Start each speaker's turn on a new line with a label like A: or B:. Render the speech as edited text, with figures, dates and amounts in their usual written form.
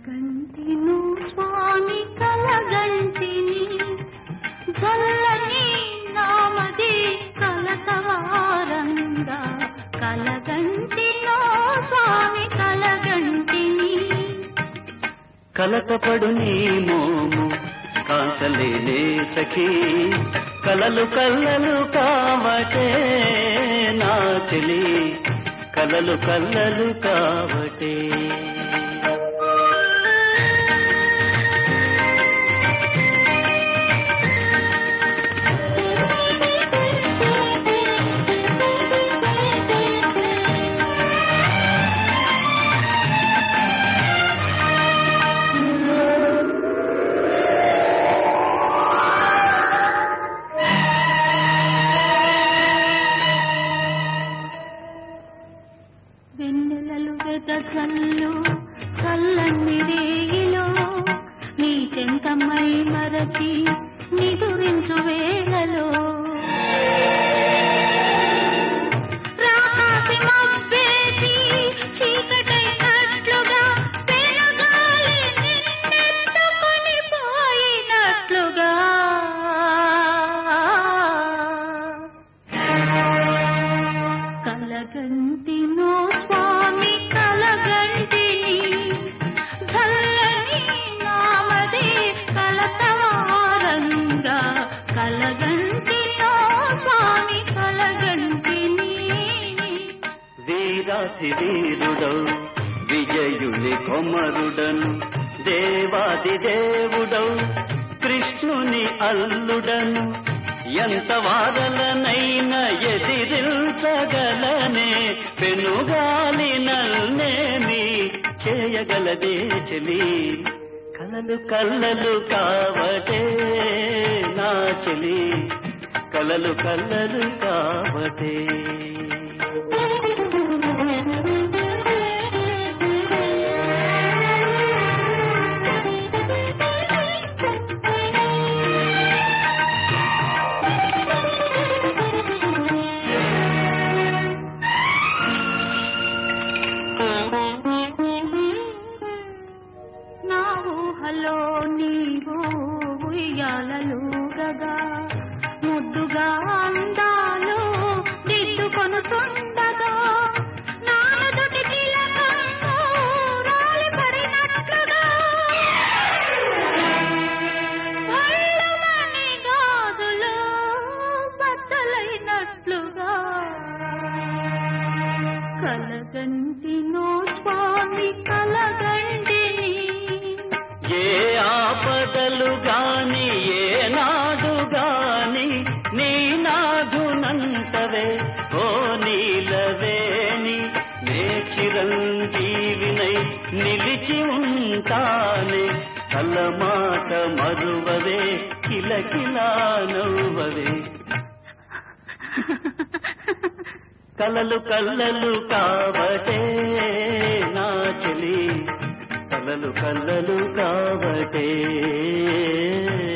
A: కలగంటిను స్వామి కలగంటిని చల్లని నామది కలతవారంగా కలగంటినో స్వామి కలగంటిని
B: కలతపడు నీ మోము కాంచలేనే సఖీ కలలు కల్లలు కావటే నా చెలి కలలు కల్లలు కావటే
A: వెన్నెలలు వెదజల్లు చల్లని రేగిలో నీ చెంతమై మరచి నిదురించు వేళలో రాకాసి మబ్బేసి చీకటైనట్లుగా పెనుగాలి నిన్నెత్తుకొని పోయినట్లుగా కలగంటినో స్వామి కలగంటిని చల్లని నామది కలతవారంగా కలగంటినో స్వామి కలగంటిని
B: వీరాతి వీరుడౌ విజయుని కొమరుడను దేవాది దేవుడౌ కృష్ణుని అల్లుడను ఎంత వారలనైనా ఎదిరించగలనే పెనుగాలి నల్నేమి చేయగలదే చెలి కలలు కల్లలు కావటే నా చెలి కలలు కల్లలు కావటే
A: నా ఊహలో నీవు ఉయ్యాలలుగగా ముద్దుగా అందాలు దిద్దుకొనుతుండగా నానుదుటి తిలకము రాలిపడినట్లుగా పళ్ళమని గాజులు బద్దలైనట్లుగా కలగంటినో స్వామి కలగంటిని
B: ఏ ఆపదలు గాని ఏ నాడు గాని నీ నాదునంతవే ఓ నీలవేణి నే చిరంజీవినై నిలిచి ఉంటానే కలమాట మరువవే కిలకిలా నవ్వవే కలలు కల్లలు కావటే నా చెలి కలలు కల్లలు కావటే